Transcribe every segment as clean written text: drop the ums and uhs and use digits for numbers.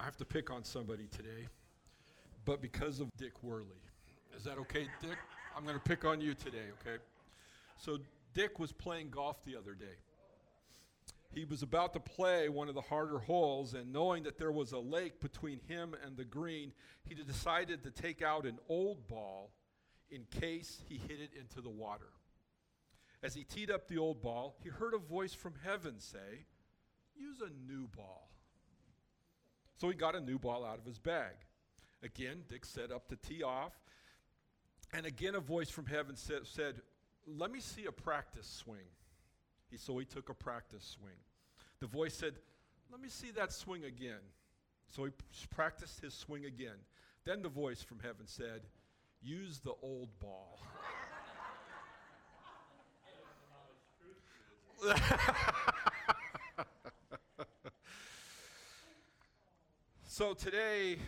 have to pick on somebody today, but because of Dick Worley. Is that okay, Dick? I'm going to pick on you today, okay? So Dick was playing golf the other day. He was about to play one of the harder holes, and knowing that there was a lake between him and the green, he decided to take out an old ball in case he hit it into the water. As he teed up the old ball, he heard a voice from heaven say, "Use a new ball." So he got a new ball out of his bag. Again, Dick set up to tee off, and again a voice from heaven said, "Let me see a practice swing." So he took a practice swing. The voice said, "Let me see that swing again." So he practiced his swing again. Then the voice from heaven said, "Use the old ball." So today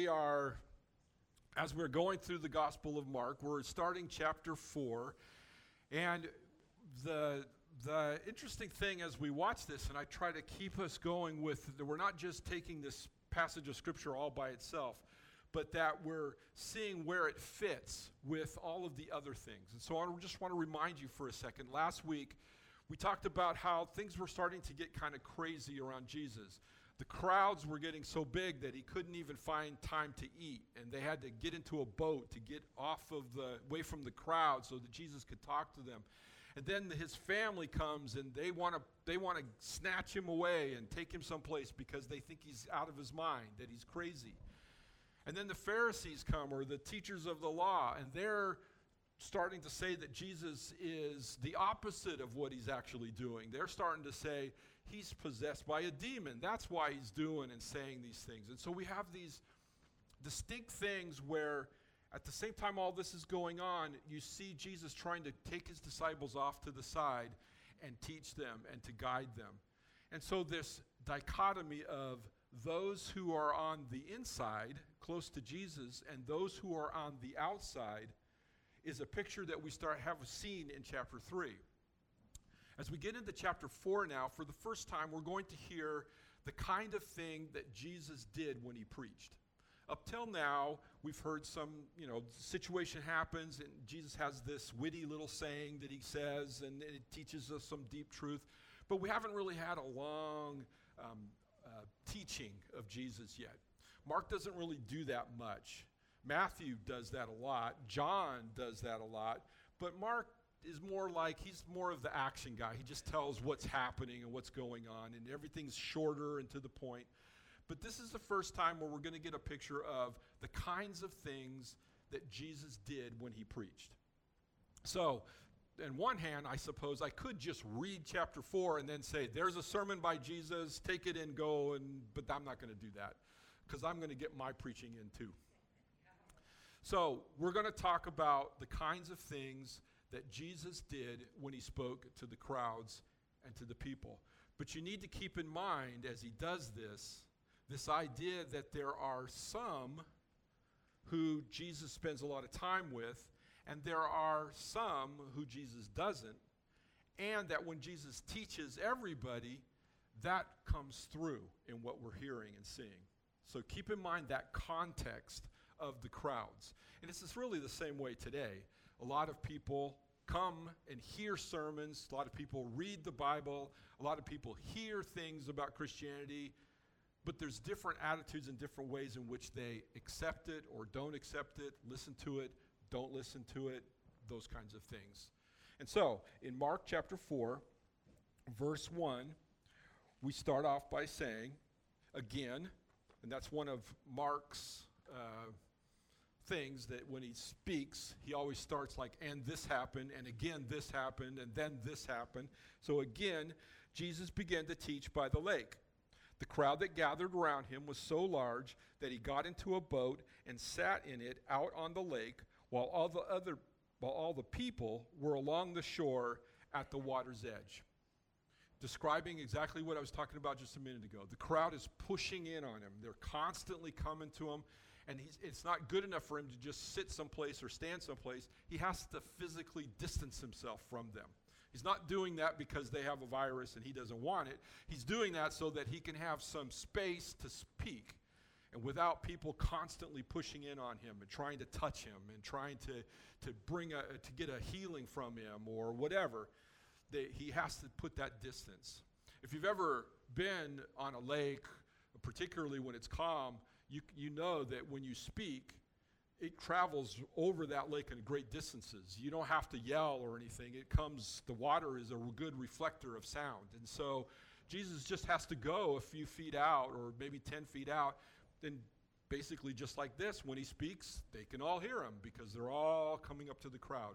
as we're going through the Gospel of Mark, we're starting chapter 4, and the interesting thing as we watch this, and I try to keep us going with, we're not just taking this passage of Scripture all by itself, but that we're seeing where it fits with all of the other things. And so I just want to remind you for a second. Last week, we talked about how things were starting to get kind of crazy around Jesus. The crowds were getting so big that he couldn't even find time to eat, and they had to get into a boat to get away from the crowd so that Jesus could talk to them. And then his family comes, and they want to snatch him away and take him someplace because they think he's out of his mind, that he's crazy. And then the Pharisees come, or the teachers of the law, and they're starting to say that Jesus is the opposite of what he's actually doing. They're starting to say he's possessed by a demon. That's why he's doing and saying these things. And so we have these distinct things where at the same time all this is going on, you see Jesus trying to take his disciples off to the side and teach them and to guide them. And so this dichotomy of those who are on the inside, close to Jesus, and those who are on the outside is a picture that we have seen in chapter 3. As we get into chapter 4 now, for the first time, we're going to hear the kind of thing that Jesus did when he preached. Up till now, we've heard some, situation happens, and Jesus has this witty little saying that he says, and it teaches us some deep truth. But we haven't really had a long teaching of Jesus yet. Mark doesn't really do that much. Matthew does that a lot. John does that a lot. But Mark is he's more of the action guy. He just tells what's happening and what's going on, and everything's shorter and to the point. But this is the first time where we're going to get a picture of the kinds of things that Jesus did when he preached. So, on one hand, I suppose I could just read chapter 4 and then say, there's a sermon by Jesus, take it and go, but I'm not going to do that because I'm going to get my preaching in too. So, we're going to talk about the kinds of things that Jesus did when he spoke to the crowds and to the people. But you need to keep in mind as he does this idea that there are some who Jesus spends a lot of time with, and there are some who Jesus doesn't, and that when Jesus teaches everybody, that comes through in what we're hearing and seeing. So keep in mind that context of the crowds. And this is really the same way today. A lot of people come and hear sermons. A lot of people read the Bible. A lot of people hear things about Christianity. But there's different attitudes and different ways in which they accept it or don't accept it, listen to it, don't listen to it, those kinds of things. And so, in Mark chapter 4, verse 1, we start off by saying, again, and that's one of Mark's things that when he speaks, he always starts like, and this happened, and again this happened, and then this happened. So again, Jesus began to teach by the lake. The crowd that gathered around him was so large that he got into a boat and sat in it out on the lake while all the people were along the shore at the water's edge. Describing exactly what I was talking about just a minute ago. The crowd is pushing in on him. They're constantly coming to him, and it's not good enough for him to just sit someplace or stand someplace. He has to physically distance himself from them. He's not doing that because they have a virus and he doesn't want it. He's doing that so that he can have some space to speak. and without people constantly pushing in on him and trying to touch him and trying to get a healing from him or whatever, he has to put that distance. If you've ever been on a lake, particularly when it's calm, you know that when you speak, it travels over that lake in great distances. You don't have to yell or anything. The water is a good reflector of sound. And so Jesus just has to go a few feet out or maybe 10 feet out. Then basically just like this, when he speaks, they can all hear him because they're all coming up to the crowd.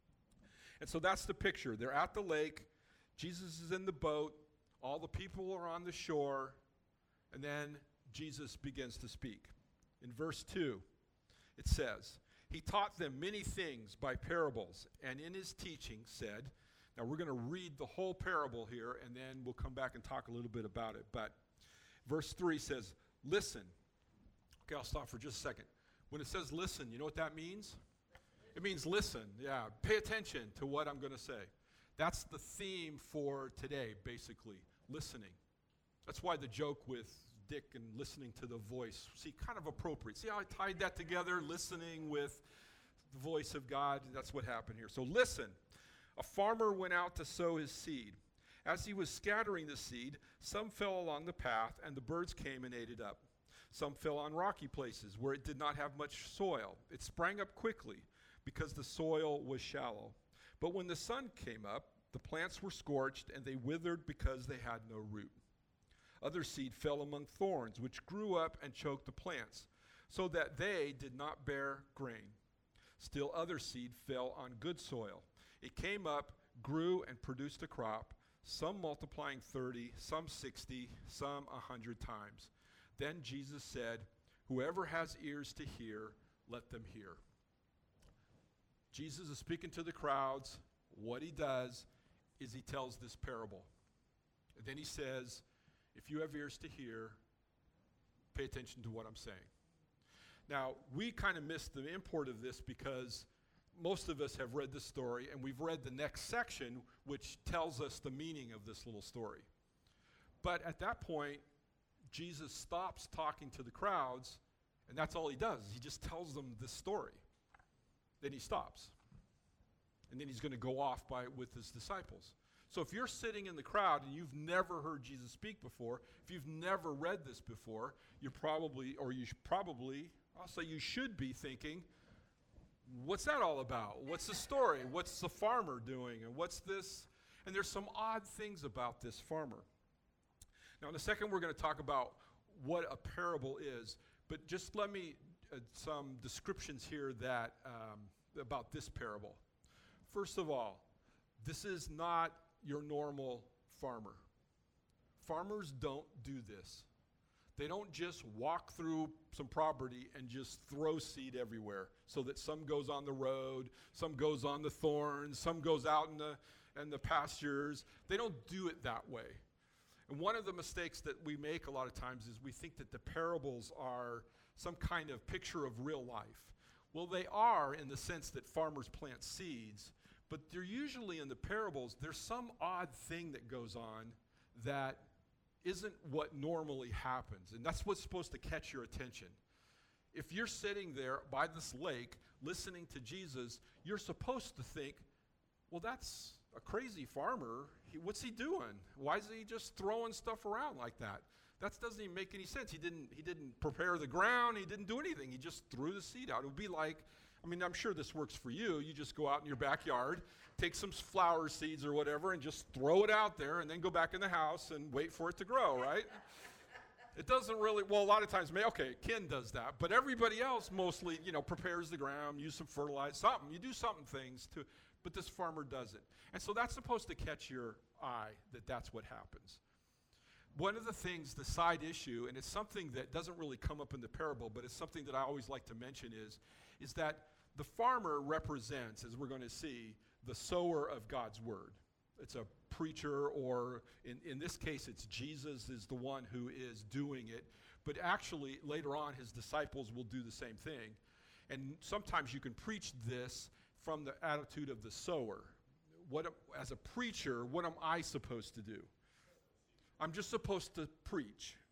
And so that's the picture. They're at the lake. Jesus is in the boat. All the people are on the shore. And then Jesus begins to speak. In verse 2, it says, he taught them many things by parables, and in his teaching said, now we're going to read the whole parable here, and then we'll come back and talk a little bit about it. But verse 3 says, listen. Okay, I'll stop for just a second. When it says listen, you know what that means? It means listen. Yeah, pay attention to what I'm going to say. That's the theme for today, basically, listening. That's why the joke with Dick and listening to the voice, kind of appropriate. See how I tied that together, listening with the voice of God? That's what happened here. So listen. A farmer went out to sow his seed. As he was scattering the seed, some fell along the path, and the birds came and ate it up. Some fell on rocky places where it did not have much soil. It sprang up quickly because the soil was shallow. But when the sun came up, the plants were scorched, and they withered because they had no root. Other seed fell among thorns, which grew up and choked the plants, so that they did not bear grain. Still other seed fell on good soil. It came up, grew, and produced a crop, some multiplying 30, some 60, some 100 times. Then Jesus said, whoever has ears to hear, let them hear. Jesus is speaking to the crowds. What he does is he tells this parable. And then he says, if you have ears to hear, pay attention to what I'm saying. Now, we kind of missed the import of this because most of us have read this story, and we've read the next section, which tells us the meaning of this little story. But at that point, Jesus stops talking to the crowds, and that's all he does. He just tells them this story. Then he stops. And then he's going to go off with his disciples. So if you're sitting in the crowd and you've never heard Jesus speak before, if you've never read this before, you should be thinking, what's that all about? What's the story? What's the farmer doing? And what's this? And there's some odd things about this farmer. Now, in a second, we're going to talk about what a parable is. But just let me, some descriptions here that about this parable. First of all, this is not your normal farmer. Farmers don't do this. They don't just walk through some property and just throw seed everywhere so that some goes on the road, some goes on the thorns, some goes out in the pastures. They don't do it that way. And one of the mistakes that we make a lot of times is we think that the parables are some kind of picture of real life. Well, they are in the sense that farmers plant seeds, but they're usually in the parables, there's some odd thing that goes on that isn't what normally happens. And that's what's supposed to catch your attention. If you're sitting there by this lake listening to Jesus, you're supposed to think, well, that's a crazy farmer. What's he doing? Why is he just throwing stuff around like that? That doesn't even make any sense. He didn't prepare the ground. He didn't do anything. He just threw the seed out. It would be like, I'm sure this works for you. You just go out in your backyard, take some flower seeds or whatever, and just throw it out there, and then go back in the house and wait for it to grow, right? It doesn't really, a lot of times, Ken does that, but everybody else mostly, prepares the ground, use some fertilizer, something. You do things but this farmer doesn't. And so that's supposed to catch your eye, that's what happens. One of the things, the side issue, and it's something that doesn't really come up in the parable, but it's something that I always like to mention is that the farmer represents, as we're going to see, the sower of God's word. It's a preacher, or in this case, it's Jesus is the one who is doing it. But actually, later on, his disciples will do the same thing. And sometimes you can preach this from the attitude of the sower. As a preacher, what am I supposed to do? I'm just supposed to preach.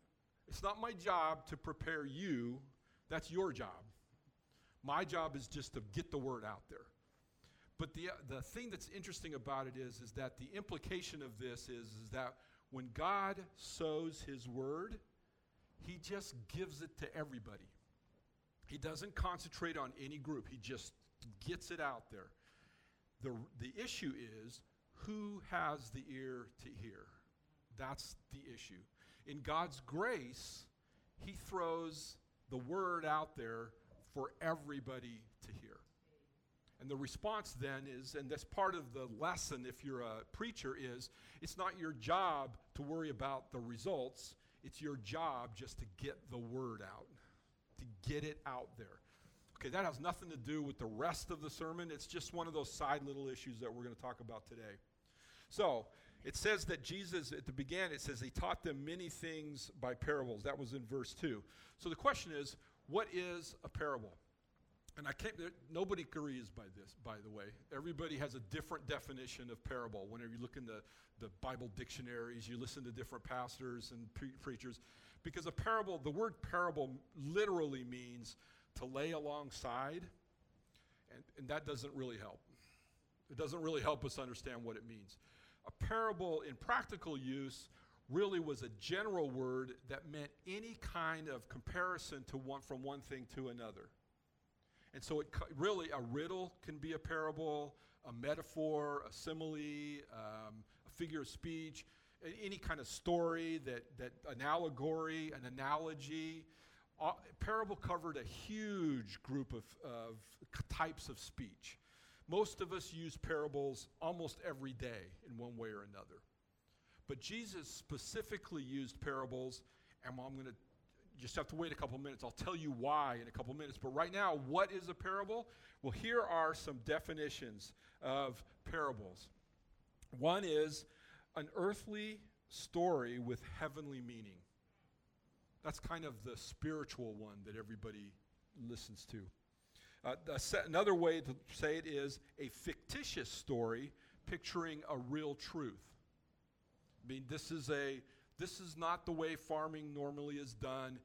It's not my job to prepare you. That's your job. My job is just to get the word out there. But the thing that's interesting about it is that the implication of this is that when God sows his word, he just gives it to everybody. He doesn't concentrate on any group. He just gets it out there. The issue is, who has the ear to hear? That's the issue. In God's grace, he throws the word out there for everybody to hear. And the response then is, and that's part of the lesson if you're a preacher, is it's not your job to worry about the results. It's your job just to get the word out, to get it out there. Okay, that has nothing to do with the rest of the sermon. It's just one of those side little issues that we're going to talk about today. So, it says that Jesus, at the beginning, it says he taught them many things by parables. That was in verse 2. So the question is, what is a parable? And nobody agrees by this, by the way. Everybody has a different definition of parable. Whenever you look in the Bible dictionaries, you listen to different pastors and preachers. Because a parable, the word parable literally means to lay alongside, and that doesn't really help. It doesn't really help us understand what it means. A parable in practical use really was a general word that meant any kind of comparison from one thing to another. And so really a riddle can be a parable, a metaphor, a simile, a figure of speech, any kind of story, that an allegory, an analogy. Parable covered a huge group of types of speech. Most of us use parables almost every day in one way or another. But Jesus specifically used parables, and I'm going to just have to wait a couple minutes. I'll tell you why in a couple minutes. But right now, what is a parable? Well, here are some definitions of parables. One is an earthly story with heavenly meaning. That's kind of the spiritual one that everybody listens to. Another way to say it is a fictitious story picturing a real truth. I mean, this is not the way farming normally is done.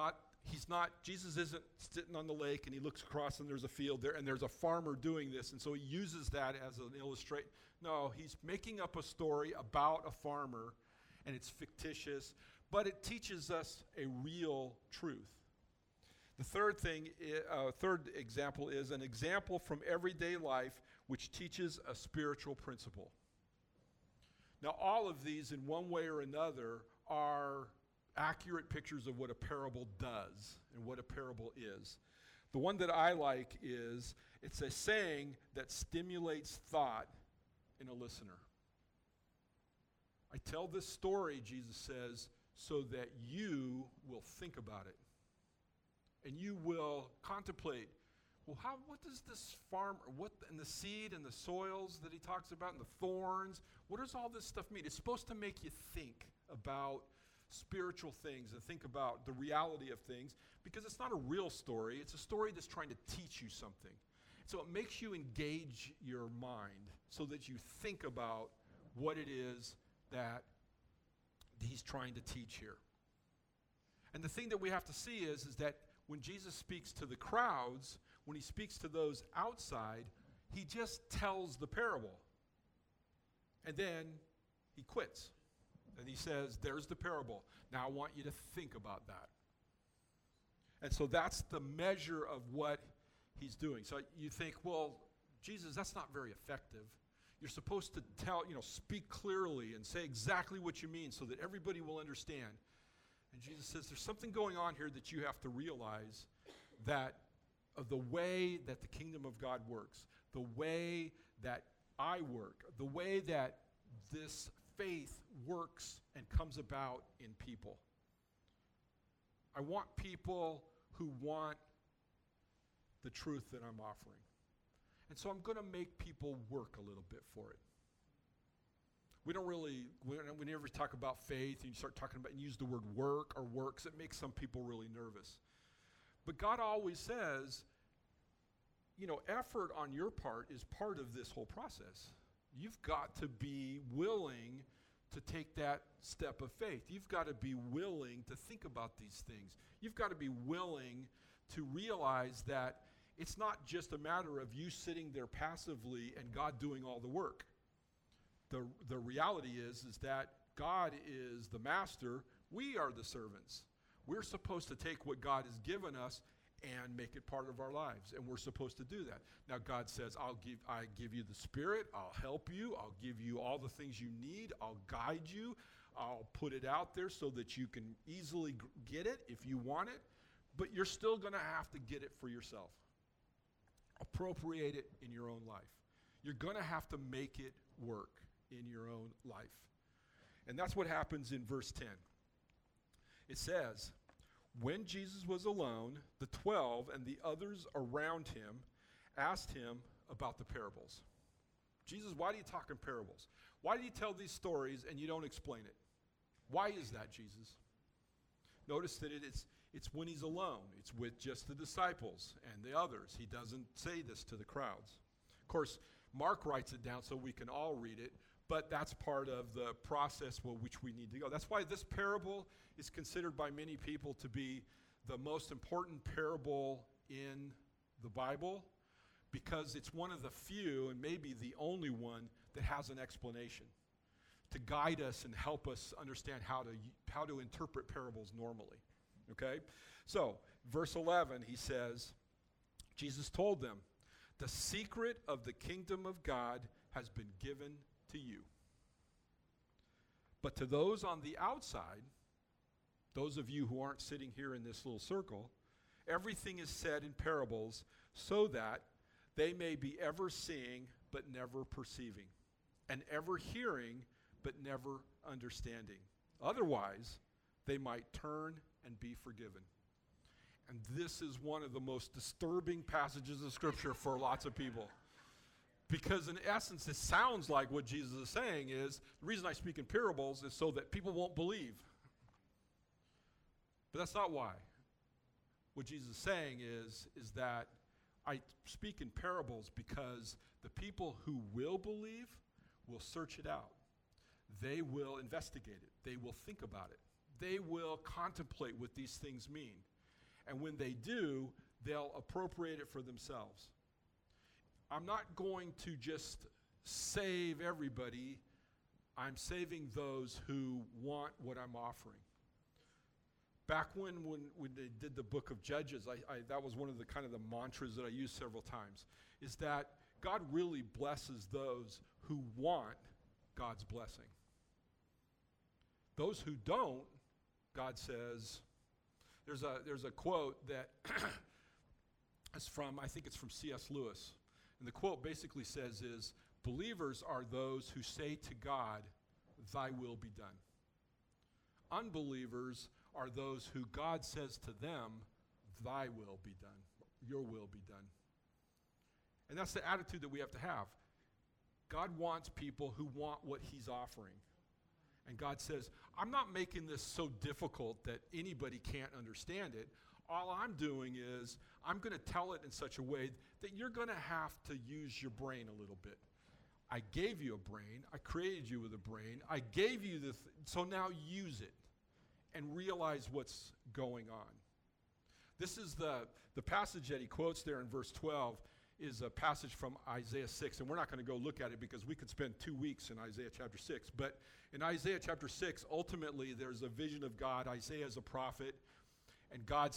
Jesus isn't sitting on the lake and he looks across and there's a field there and there's a farmer doing this, and so he uses that as an illustration. No, he's making up a story about a farmer, and it's fictitious, but it teaches us a real truth. The third example is an example from everyday life which teaches a spiritual principle. Now, all of these, in one way or another, are accurate pictures of what a parable does and what a parable is. The one that I like is, it's a saying that stimulates thought in a listener. I tell this story, Jesus says, so that you will think about it. And you will contemplate, well, what does this farmer, and the seed and the soils that he talks about and the thorns, what does all this stuff mean? It's supposed to make you think about spiritual things and think about the reality of things, because it's not a real story. It's a story that's trying to teach you something. So it makes you engage your mind so that you think about what it is that he's trying to teach here. And the thing that we have to see is that when Jesus speaks to the crowds, when he speaks to those outside, he just tells the parable. And then he quits. And he says, there's the parable. Now I want you to think about that. And so that's the measure of what he's doing. So you think, well, Jesus, that's not very effective. You're supposed to speak clearly and say exactly what you mean so that everybody will understand. And Jesus says, there's something going on here that you have to realize, that of the way that the kingdom of God works, the way that I work, the way that this faith works and comes about in people. I want people who want the truth that I'm offering. And so I'm going to make people work a little bit for it. We never talk about faith, and you start talking about and use the word work or works, it makes some people really nervous. But God always says, effort on your part is part of this whole process. You've got to be willing to take that step of faith. You've got to be willing to think about these things. You've got to be willing to realize that it's not just a matter of you sitting there passively and God doing all the work. The reality is that God is the master. We are the servants. We're supposed to take what God has given us and make it part of our lives, and we're supposed to do that. Now God says, I give you the Spirit, I'll help you, I'll give you all the things you need, I'll guide you, I'll put it out there so that you can easily get it if you want it, but you're still going to have to get it for yourself. Appropriate it in your own life. You're going to have to make it work in your own life. And that's what happens in verse 10. It says, when Jesus was alone, the 12 and the others around him asked him about the parables. Jesus, why do you talk in parables? Why do you tell these stories and you don't explain it? Why is that, Jesus? Notice that it's when he's alone. It's with just the disciples and the others. He doesn't say this to the crowds. Of course, Mark writes it down so we can all read it, but that's part of the process which we need to go. That's why this parable is considered by many people to be the most important parable in the Bible, because it's one of the few, and maybe the only one, that has an explanation to guide us and help us understand how to interpret parables normally. Okay? So, verse 11, he says, Jesus told them, the secret of the kingdom of God has been given to you. But to those on the outside, those of you who aren't sitting here in this little circle, everything is said in parables so that they may be ever seeing but never perceiving, and ever hearing but never understanding. Otherwise, they might turn and be forgiven. And this is one of the most disturbing passages of Scripture for lots of people. Because in essence, it sounds like what Jesus is saying is, the reason I speak in parables is so that people won't believe. But that's not why. What Jesus is saying is that I speak in parables because the people who will believe will search it out. They will investigate it. They will think about it. They will contemplate what these things mean. And when they do, they'll appropriate it for themselves. I'm not going to just save everybody. I'm saving those who want what I'm offering. Back when they did the book of Judges, that was one of the kind of the mantras that I used several times, is that God really blesses those who want God's blessing. Those who don't, God says, there's a quote that is from, I think it's from C.S. Lewis. And the quote basically says is, believers are those who say to God, thy will be done. Unbelievers are those who God says to them, thy will be done, your will be done. And that's the attitude that we have to have. God wants people who want what he's offering. And God says, I'm not making this so difficult that anybody can't understand it. All I'm doing is I'm going to tell it in such a way that you're going to have to use your brain a little bit. I gave you a brain. I created you with a brain. I gave you so now use it and realize what's going on. This is the passage that he quotes there in verse 12 is a passage from Isaiah 6, and we're not going to go look at it because we could spend 2 weeks in Isaiah chapter 6. But in Isaiah chapter 6, ultimately there's a vision of God. Isaiah is a prophet, and God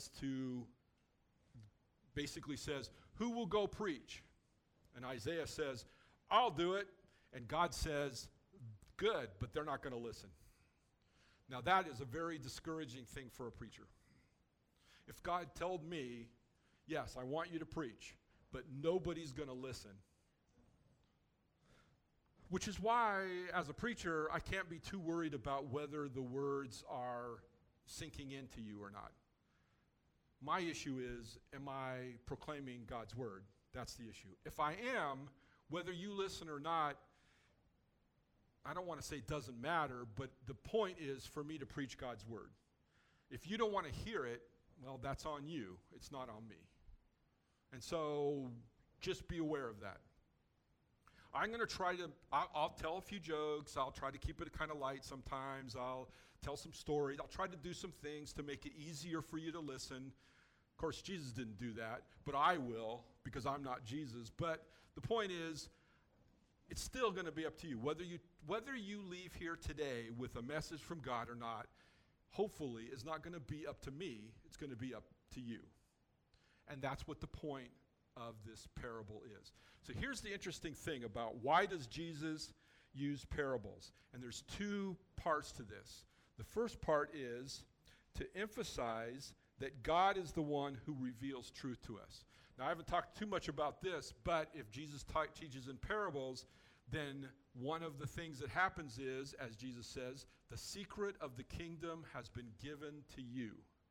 basically says, who will go preach? And Isaiah says, I'll do it. And God says, good, but they're not going to listen. Now that is a very discouraging thing for a preacher. If God told me, yes, I want you to preach, but nobody's going to listen. Which is why, as a preacher, I can't be too worried about whether the words are sinking into you or not. My issue is, am I proclaiming God's word? That's the issue. If I am, whether you listen or not, I don't want to say it doesn't matter, but the point is for me to preach God's word. If you don't want to hear it, well, that's on you. It's not on me. And so just be aware of that. I'm going to try to, I'll tell a few jokes. I'll try to keep it kind of light sometimes. I'll tell some stories. I'll try to do some things to make it easier for you to listen. Of course, Jesus didn't do that, but I will because I'm not Jesus. But the point is, it's still going to be up to you. Whether you leave here today with a message from God or not, hopefully is not going to be up to me. It's going to be up to you. And that's what the point of this parable is. So here's the interesting thing about why does Jesus use parables? And there's two parts to this. The first part is to emphasize that God is the one who reveals truth to us. Now, I haven't talked too much about this, but if Jesus teaches in parables, then one of the things that happens is, as Jesus says, the secret of the kingdom has been given to you.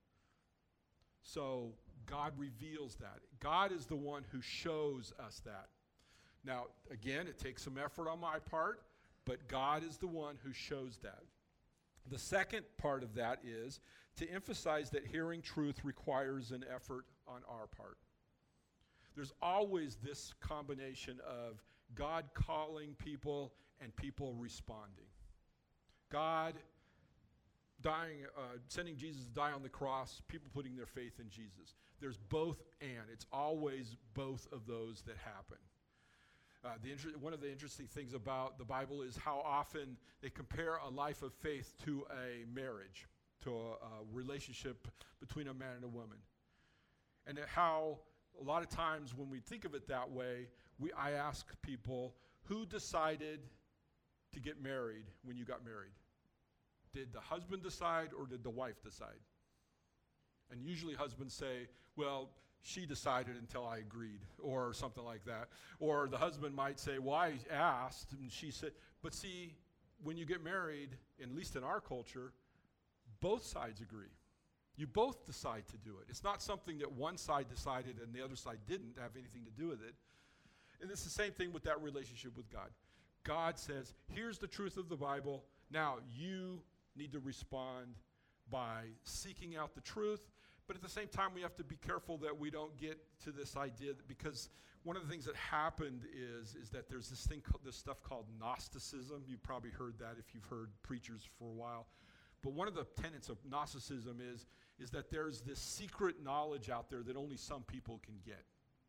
So God reveals that. God is the one who shows us that. Now, again, it takes some effort on my part, but God is the one who shows that. The second part of that is to emphasize that hearing truth requires an effort on our part. There's always this combination of God calling people and people responding. God dying, sending Jesus to die on the cross, people putting their faith in Jesus. There's both and. It's always both of those that happen. One of the interesting things about the Bible is how often they compare a life of faith to a marriage, to a relationship between a man and a woman. And how a lot of times when we think of it that way, I ask people, who decided to get married when you got married? Did the husband decide or did the wife decide? And usually husbands say, well, she decided until I agreed, or something like that. Or the husband might say, well, I asked, and she said. But see, when you get married, at least in our culture, both sides agree. You both decide to do it. It's not something that one side decided and the other side didn't have anything to do with it. And it's the same thing with that relationship with God. God says, here's the truth of the Bible. Now you need to respond by seeking out the truth. But at the same time, we have to be careful that we don't get to this idea because one of the things that happened is that there's this stuff called Gnosticism. You've probably heard that if you've heard preachers for a while. But one of the tenets of Gnosticism is that there's this secret knowledge out there that only some people can get.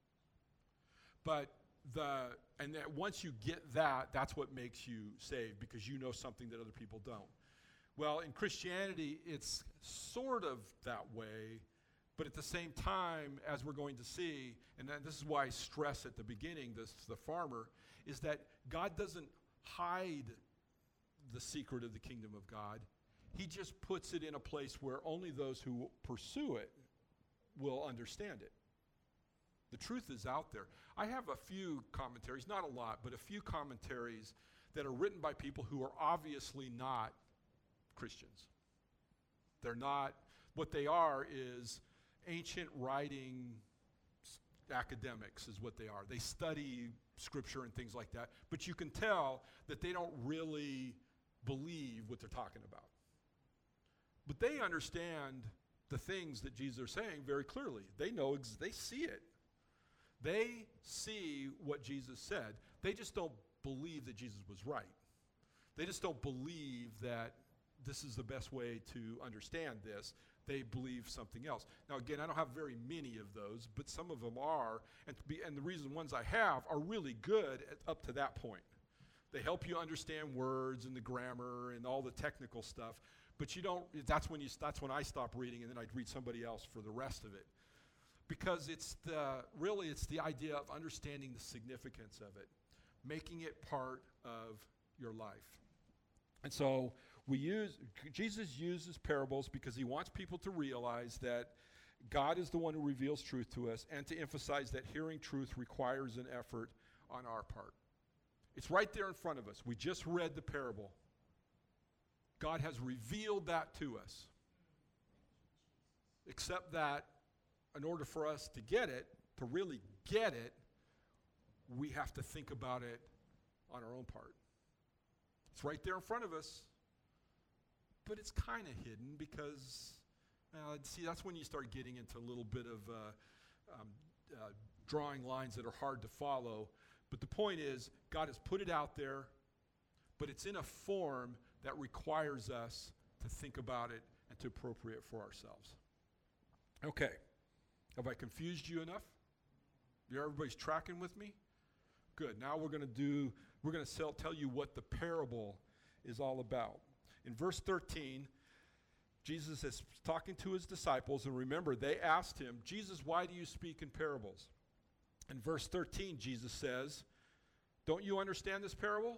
And that once you get that, that's what makes you saved because you know something that other people don't. Well, in Christianity, it's sort of that way, but at the same time, as we're going to see, and this is why I stress at the beginning, the farmer, is that God doesn't hide the secret of the kingdom of God. He just puts it in a place where only those who pursue it will understand it. The truth is out there. I have a few commentaries, not a lot, but a few commentaries that are written by people who are obviously not Christians. They're not, what they are is ancient writing academics is what they are. They study scripture and things like that, but you can tell that they don't really believe what they're talking about. But they understand the things that Jesus is saying very clearly. They know, they see it. They see what Jesus said. They just don't believe that Jesus was right. They just don't believe that this is the best way to understand this. They believe something else. Now, again, I don't have very many of those, but some of them are. And the reason ones I have are really good up to that point. They help you understand words and the grammar and all the technical stuff. But you don't. That's when I stop reading, and then I'd read somebody else for the rest of it. Because it's the idea of understanding the significance of it, making it part of your life. And so Jesus uses parables because he wants people to realize that God is the one who reveals truth to us and to emphasize that hearing truth requires an effort on our part. It's right there in front of us. We just read the parable. God has revealed that to us. Except that in order for us to get it, to really get it, we have to think about it on our own part. It's right there in front of us, but it's kind of hidden because, that's when you start getting into a little bit of drawing lines that are hard to follow. But the point is, God has put it out there, but it's in a form that requires us to think about it and to appropriate for ourselves. Okay. Have I confused you enough? Everybody's tracking with me? Good. Now we're going to tell you what the parable is all about. In verse 13, Jesus is talking to his disciples, and remember, they asked him, Jesus, why do you speak in parables? In verse 13, Jesus says, don't you understand this parable?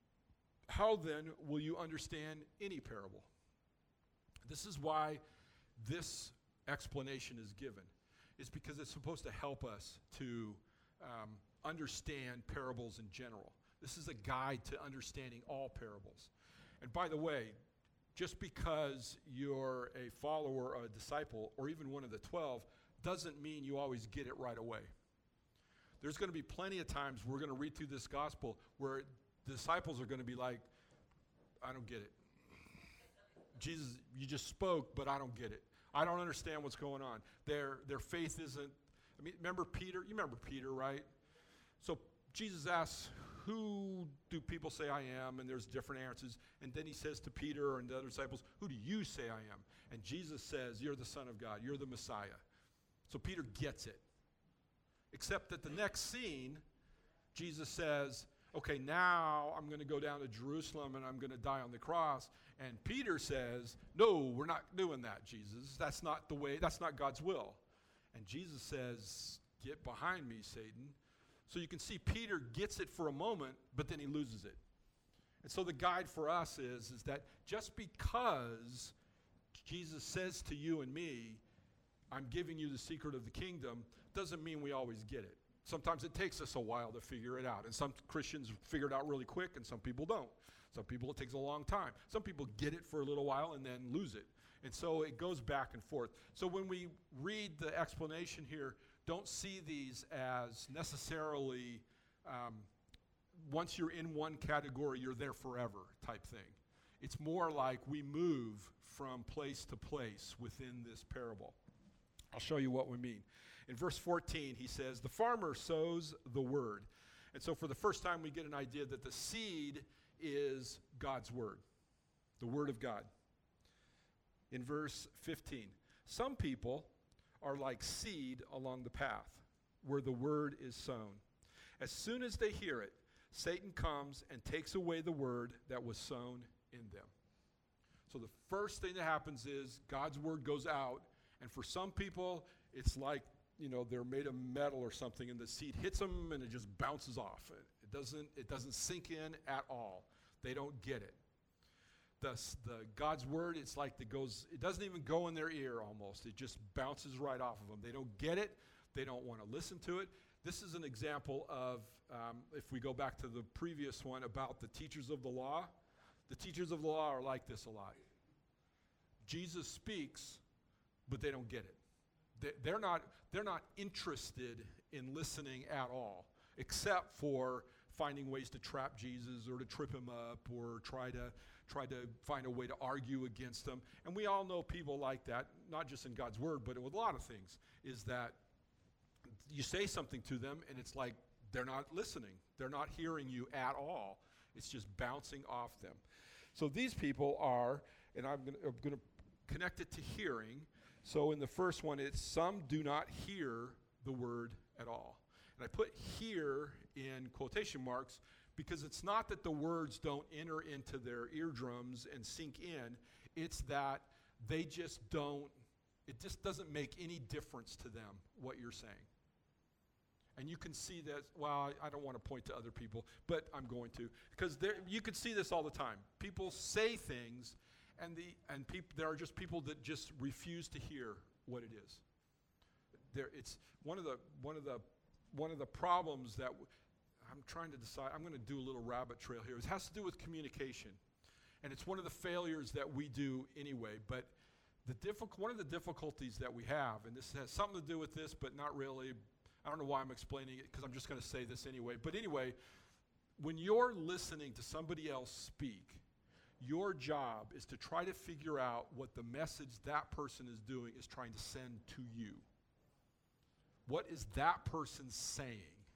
How then will you understand any parable? This is why this explanation is given. It's because it's supposed to help us to understand parables in general. This is a guide to understanding all parables. And by the way, just because you're a follower or a disciple or even one of the 12 doesn't mean you always get it right away. There's going to be plenty of times we're going to read through this gospel where the disciples are going to be like, I don't get it. Jesus, you just spoke, but I don't get it. I don't understand what's going on. Their faith isn't, remember Peter? You remember Peter, right? So Jesus asks, who do people say I am? And there's different answers. And then he says to Peter and the other disciples, who do you say I am? And Jesus says, you're the Son of God. You're the Messiah. So Peter gets it. Except that the next scene, Jesus says, okay, now I'm going to go down to Jerusalem and I'm going to die on the cross. And Peter says, no, we're not doing that, Jesus. That's not the way, that's not God's will. And Jesus says, get behind me, Satan. So you can see Peter gets it for a moment, but then he loses it. And so the guide for us is that just because Jesus says to you and me, I'm giving you the secret of the kingdom, doesn't mean we always get it. Sometimes it takes us a while to figure it out. And some Christians figure it out really quick, and some people don't. Some people it takes a long time. Some people get it for a little while and then lose it. And so it goes back and forth. So when we read the explanation here, don't see these as necessarily once you're in one category, you're there forever type thing. It's more like we move from place to place within this parable. I'll show you what we mean. In verse 14, he says, the farmer sows the word. And so for the first time, we get an idea that the seed is God's word, the word of God. In verse 15, some people are like seed along the path where the word is sown. As soon as they hear it, Satan comes and takes away the word that was sown in them. So the first thing that happens is God's word goes out, and for some people, it's like, they're made of metal or something, and the seed hits them, and it just bounces off. It doesn't sink in at all. They don't get it. The God's word, it's like it doesn't even go in their ear almost. It just bounces right off of them. They don't get it. They don't want to listen to it. This is an example of, if we go back to the previous one about the teachers of the law, the teachers of the law are like this a lot. Jesus speaks, but they don't get it. They're not interested in listening at all, except for finding ways to trap Jesus or to trip him up or try to find a way to argue against him. And we all know people like that, not just in God's word, but with a lot of things, is that you say something to them and it's like they're not listening. They're not hearing you at all. It's just bouncing off them. So these people are, and I'm going to connect it to hearing. So in the first one, it's some do not hear the word at all. And I put hear in quotation marks because it's not that the words don't enter into their eardrums and sink in. It's that they just don't, it just doesn't make any difference to them what you're saying. And you can see that, well, I don't want to point to other people, but I'm going to. Because you can see this all the time. People say things, and there are just people that just refuse to hear what it is. It's one of the problems that I'm trying to decide. I'm going to do a little rabbit trail here. It has to do with communication, and it's one of the failures that we do anyway. But one of the difficulties that we have, and this has something to do with this, but not really. I don't know why I'm explaining it, because I'm just going to say this anyway. But anyway, when you're listening to somebody else speak, your job is to try to figure out what the message that person is doing is trying to send to you. What is that person saying?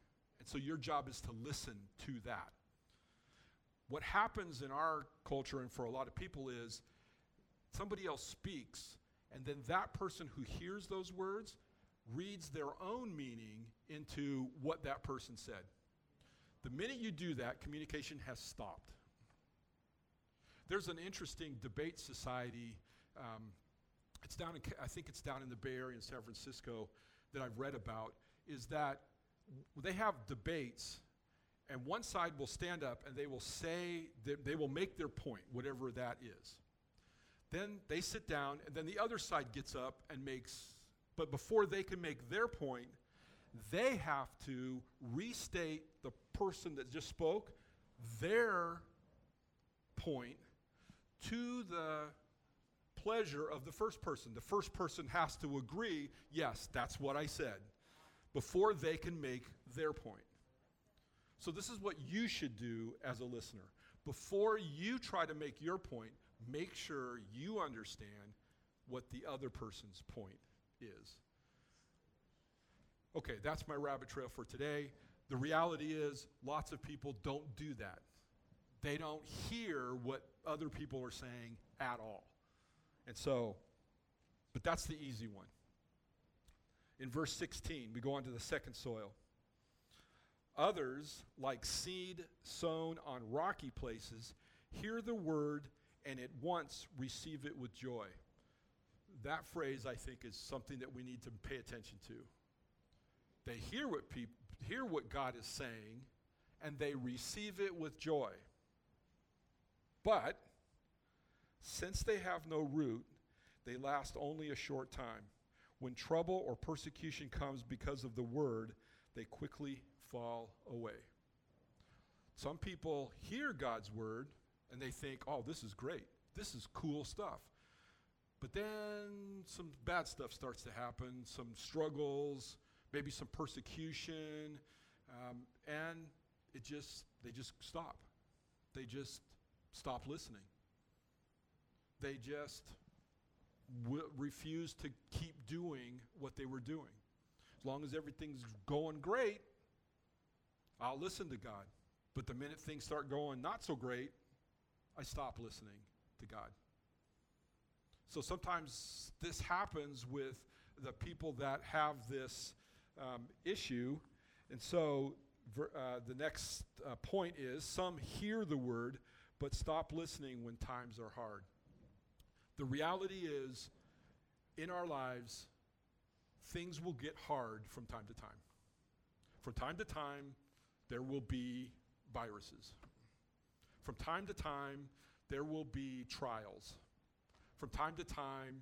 And so your job is to listen to that. What happens in our culture and for a lot of people is somebody else speaks, and then that person who hears those words reads their own meaning into what that person said. The minute you do that, communication has stopped. There's an interesting debate society. I think it's down in the Bay Area in San Francisco that I've read about, is that they have debates, and one side will stand up and they will say, they will make their point, whatever that is. Then they sit down, and then the other side gets up and makes, but before they can make their point, they have to restate the person that just spoke, their point, to the pleasure of the first person. The first person has to agree, yes, that's what I said, before they can make their point. So this is what you should do as a listener. Before you try to make your point, make sure you understand what the other person's point is. Okay, that's my rabbit trail for today. The reality is, lots of people don't do that. They don't hear what other people are saying at all. And so, but that's the easy one. In verse 16, we go on to the second soil. Others, like seed sown on rocky places, hear the word and at once receive it with joy. That phrase, I think, is something that we need to pay attention to. They hear what God is saying, and they receive it with joy. But since they have no root, they last only a short time. When trouble or persecution comes because of the word, they quickly fall away. Some people hear God's word and they think, oh, this is great. This is cool stuff. But then some bad stuff starts to happen, some struggles, maybe some persecution, and they just stop. They just stop listening. They just refuse to keep doing what they were doing. As long as everything's going great, I'll listen to God. But the minute things start going not so great, I stop listening to God. So sometimes this happens with the people that have this issue. And so the next point is, some hear the word, but stop listening when times are hard. The reality is, in our lives, things will get hard from time to time. From time to time, there will be viruses. From time to time, there will be trials. From time to time,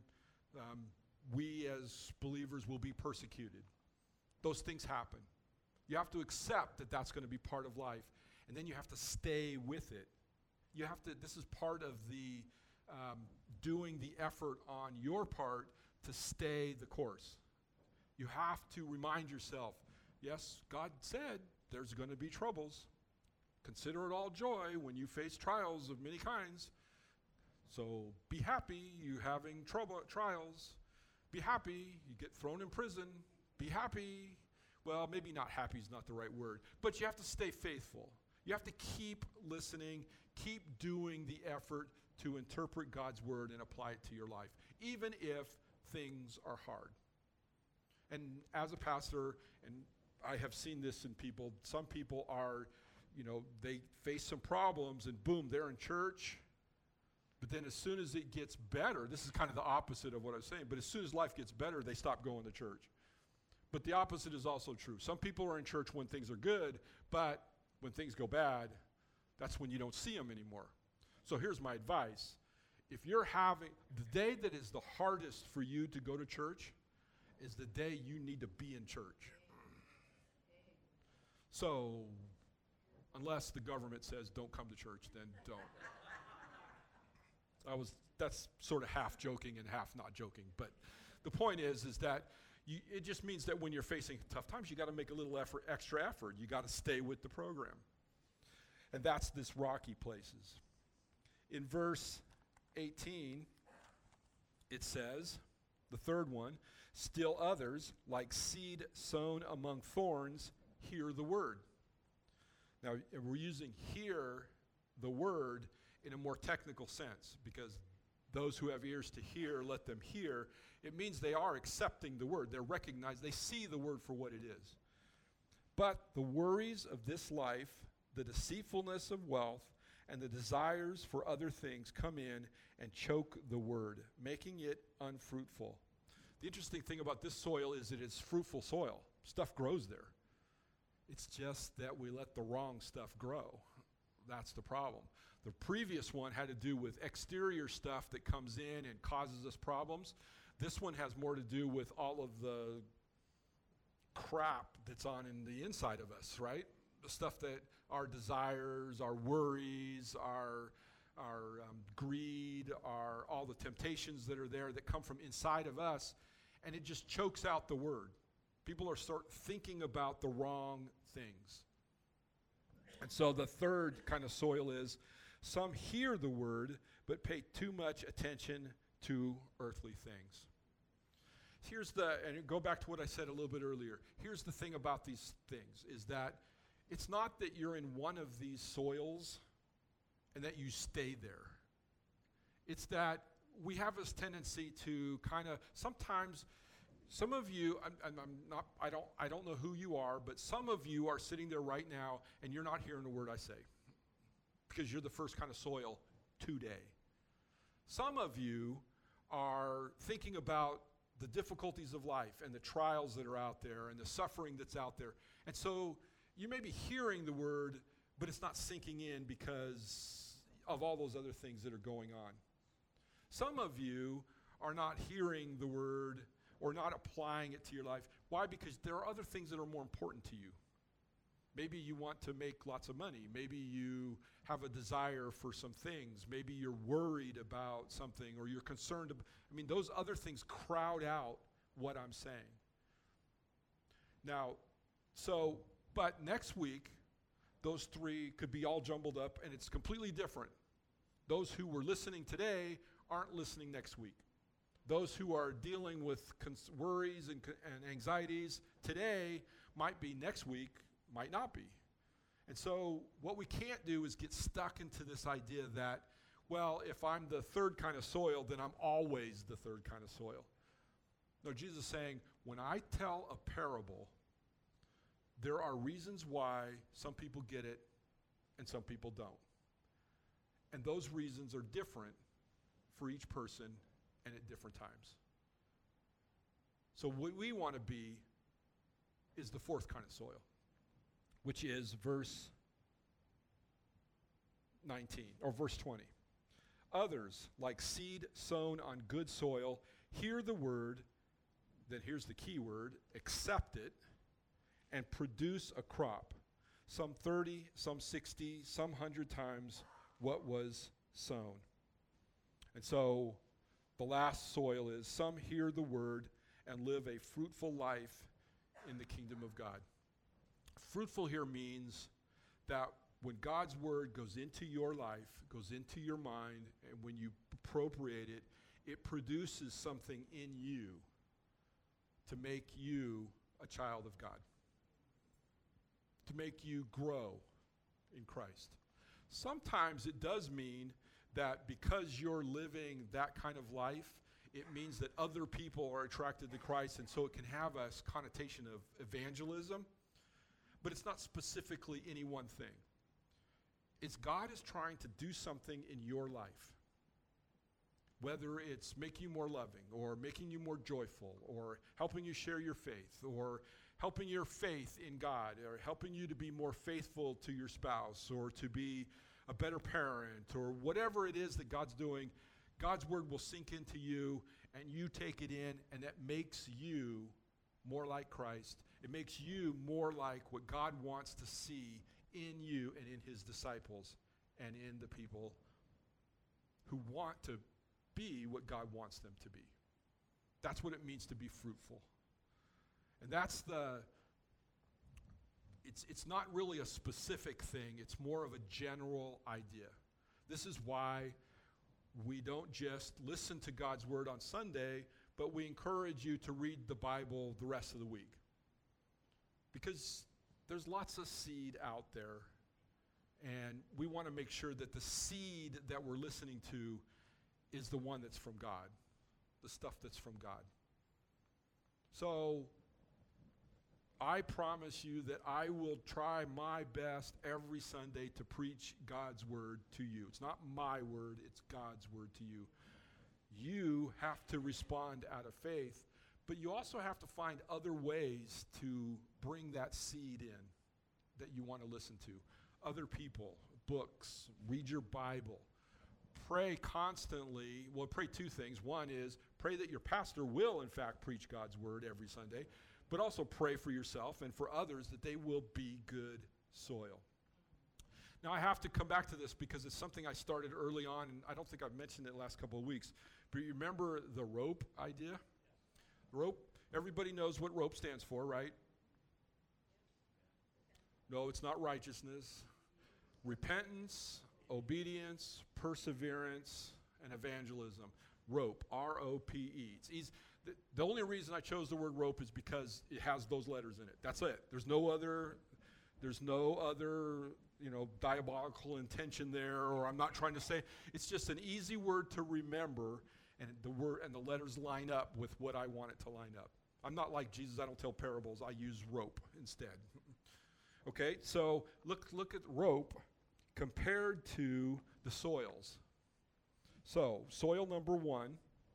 we as believers will be persecuted. Those things happen. You have to accept that that's going to be part of life, and then you have to stay with it. You have to. This is part of the doing the effort on your part to stay the course. You have to remind yourself, yes, God said there's going to be troubles. Consider it all joy when you face trials of many kinds. So be happy you having trials. Be happy you get thrown in prison. Be happy. Well, maybe not happy is not the right word, but you have to stay faithful. You have to keep listening, keep doing the effort to interpret God's word and apply it to your life, even if things are hard. And as a pastor, and I have seen this in people, some people are, they face some problems and boom, they're in church. But then as soon as it gets better, this is kind of the opposite of what I was saying, but as soon as life gets better, they stop going to church. But the opposite is also true. Some people are in church when things are good, but when things go bad, that's when you don't see them anymore. So here's my advice. If you're having, the day that is the hardest for you to go to church is the day you need to be in church. So unless the government says don't come to church, then don't. That's sort of half joking and half not joking. But the point is that it just means that when you're facing tough times, you got to make a little extra effort. You got to stay with the program. And that's this rocky places. In verse 18, it says, the third one, still others, like seed sown among thorns, hear the word. Now, we're using hear the word in a more technical sense, because those who have ears to hear, let them hear. It means they are accepting the word. They're recognized. They see the word for what it is. But the worries of this life, the deceitfulness of wealth, and the desires for other things come in and choke the word, making it unfruitful. The interesting thing about this soil is that it's fruitful soil. Stuff grows there. It's just that we let the wrong stuff grow. That's the problem. The previous one had to do with exterior stuff that comes in and causes us problems. This one has more to do with all of the crap that's on in the inside of us, right? The stuff that our desires, our worries, our greed, all the temptations that are there that come from inside of us, and it just chokes out the word. People are start thinking about the wrong things. And so the third kind of soil is some hear the word but pay too much attention to earthly things. And go back to what I said a little bit earlier. Here's the thing about these things, is that it's not that you're in one of these soils and that you stay there. It's that we have this tendency to kind of, sometimes, some of you, I don't know who you are, but some of you are sitting there right now and you're not hearing a word I say, because you're the first kind of soil today. Some of you are thinking about the difficulties of life and the trials that are out there and the suffering that's out there. And so you may be hearing the word, but it's not sinking in because of all those other things that are going on. Some of you are not hearing the word or not applying it to your life. Why? Because there are other things that are more important to you. Maybe you want to make lots of money. Maybe you have a desire for some things. Maybe you're worried about something, or you're concerned. Those other things crowd out what I'm saying. Now, but next week, those three could be all jumbled up, and it's completely different. Those who were listening today aren't listening next week. Those who are dealing with worries and anxieties today might be next week, might not be. And so what we can't do is get stuck into this idea that, well, if I'm the third kind of soil, then I'm always the third kind of soil. No, Jesus is saying, when I tell a parable, there are reasons why some people get it and some people don't. And those reasons are different for each person and at different times. So what we want to be is the fourth kind of soil, which is verse 19, or verse 20. Others, like seed sown on good soil, hear the word, then here's the key word, accept it, and produce a crop, some 30, some 60, some 100 times what was sown. And so the last soil is some hear the word and live a fruitful life in the kingdom of God. Fruitful here means that when God's word goes into your life, goes into your mind, and when you appropriate it, it produces something in you to make you a child of God, to make you grow in Christ. Sometimes it does mean that because you're living that kind of life, it means that other people are attracted to Christ, and so it can have a connotation of evangelism, but it's not specifically any one thing. It's God is trying to do something in your life, whether it's making you more loving or making you more joyful or helping you share your faith or helping your faith in God or helping you to be more faithful to your spouse or to be a better parent or whatever it is that God's doing. God's word will sink into you and you take it in, and that makes you more like Christ. It makes you more like what God wants to see in you and in his disciples and in the people who want to be what God wants them to be. That's what it means to be fruitful. And that's it's not really a specific thing. It's more of a general idea. This is why we don't just listen to God's word on Sunday, but we encourage you to read the Bible the rest of the week. Because there's lots of seed out there And we want to make sure that the seed that we're listening to is the one that's from God, the stuff that's from God. So I promise you that I will try my best every Sunday to preach God's word to you. It's not my word, it's God's word to you. You have to respond out of faith, but you also have to find other ways to bring that seed in that you want to listen to. Other people, books, read your Bible. Pray constantly. Well, pray two things. One is pray that your pastor will, in fact, preach God's word every Sunday, but also pray for yourself and for others that they will be good soil. Now, I have to come back to this because it's something I started early on, and I don't think I've mentioned it the last couple of weeks. But you remember the rope idea? Rope, everybody knows what rope stands for, right? No, it's not righteousness. Repentance, obedience, perseverance, and evangelism. Rope, R-O-P-E. It's easy. The only reason I chose the word rope is because it has those letters in it. That's it. There's no other, diabolical intention there, or I'm not trying to say. It's just an easy word to remember, and the word and the letters line up with what I want it to line up. I'm not like Jesus. I don't tell parables. I use rope instead. Okay, so look at rope compared to the soils. So soil number one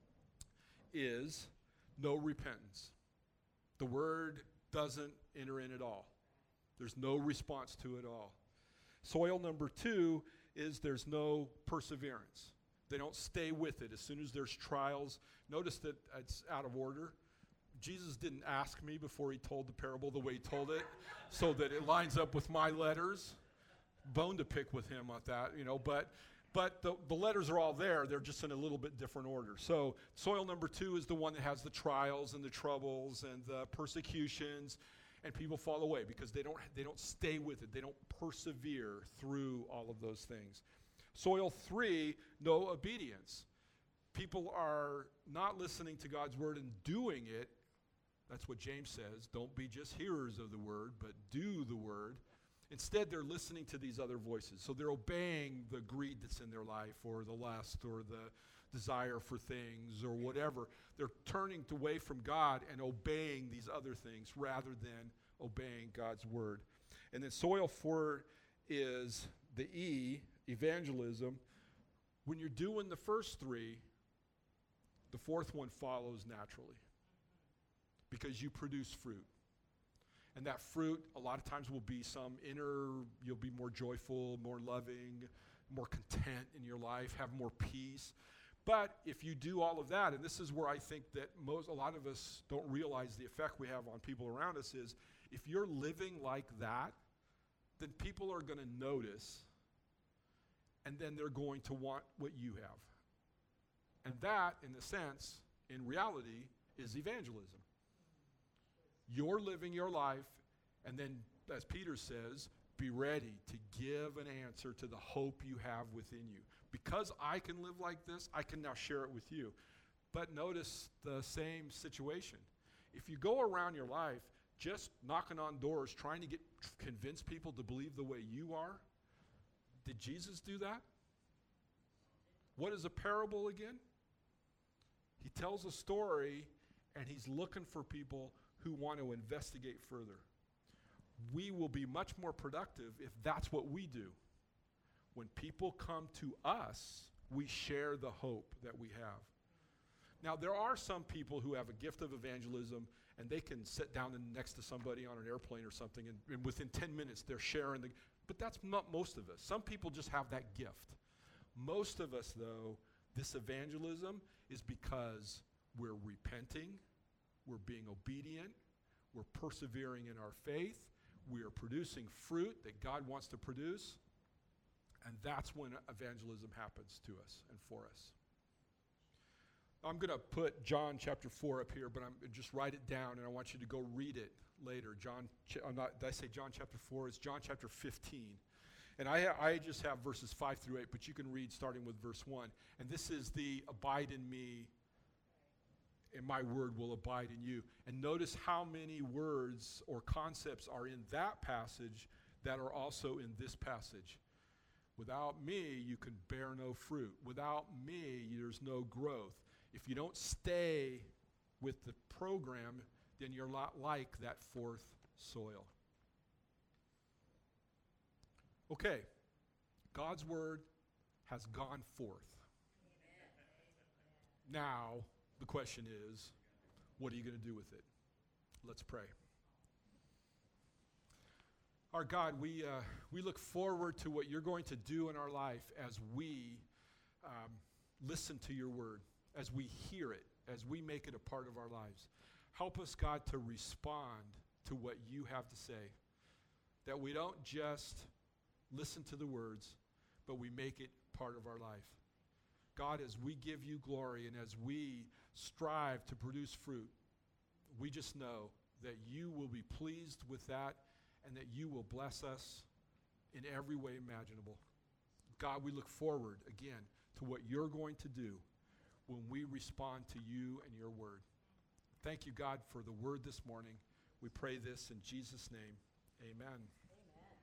is no repentance. The word doesn't enter in at all. There's no response to it all. Soil number two is there's no perseverance. They don't stay with it. As soon as there's trials, notice that it's out of order. Jesus didn't ask me before he told the parable the way he told it so that it lines up with my letters. Bone to pick with him on that, but the letters are all there. They're just in a little bit different order. So soil number two is the one that has the trials and the troubles and the persecutions, and people fall away because they don't stay with it. They don't persevere through all of those things. Soil three, no obedience. People are not listening to God's word and doing it. That's what James says. Don't be just hearers of the word, but do the word. Instead, they're listening to these other voices. So they're obeying the greed that's in their life, or the lust, or the desire for things, or whatever. They're turning away from God and obeying these other things rather than obeying God's word. And then soil 4 is the E, evangelism. When you're doing the first three, the fourth one follows naturally because you produce fruit. And that fruit, a lot of times, will be some you'll be more joyful, more loving, more content in your life, have more peace. But if you do all of that, and this is where I think that a lot of us don't realize the effect we have on people around us is, if you're living like that, then people are going to notice, and then they're going to want what you have. And that, in a sense, in reality, is evangelism. You're living your life, and then, as Peter says, be ready to give an answer to the hope you have within you. Because I can live like this, I can now share it with you. But notice the same situation. If you go around your life just knocking on doors, trying to convince people to believe the way you are, did Jesus do that? What is a parable again? He tells a story, and he's looking for people who want to investigate further. We will be much more productive if that's what we do. When people come to us, we share the hope that we have. Now, there are some people who have a gift of evangelism, and they can sit down next to somebody on an airplane or something, and within 10 minutes they're sharing but that's not most of us. Some people just have that gift. Most of us, though, this evangelism is because we're repenting, we're being obedient, we're persevering in our faith, we are producing fruit that God wants to produce, and that's when evangelism happens to us and for us. I'm going to put John chapter 4 up here, but just write it down, and I want you to go read it later. Did I say John chapter 4? It's John chapter 15. And I just have verses 5 through 8, but you can read starting with verse 1. And this is the abide in me, and my word will abide in you. And notice how many words or concepts are in that passage that are also in this passage. Without me, you can bear no fruit. Without me, there's no growth. If you don't stay with the program, then you're not like that fourth soil. Okay, God's word has gone forth. Now, the question is, what are you going to do with it? Let's pray. Our God, we look forward to what you're going to do in our life as we listen to your word, as we hear it, as we make it a part of our lives. Help us, God, to respond to what you have to say, that we don't just listen to the words, but we make it part of our life. God, as we give you glory and as we strive to produce fruit, we just know that you will be pleased with that and that you will bless us in every way imaginable. God, we look forward, again, to what you're going to do when we respond to you and your word. Thank you, God, for the word this morning. We pray this in Jesus' name. Amen.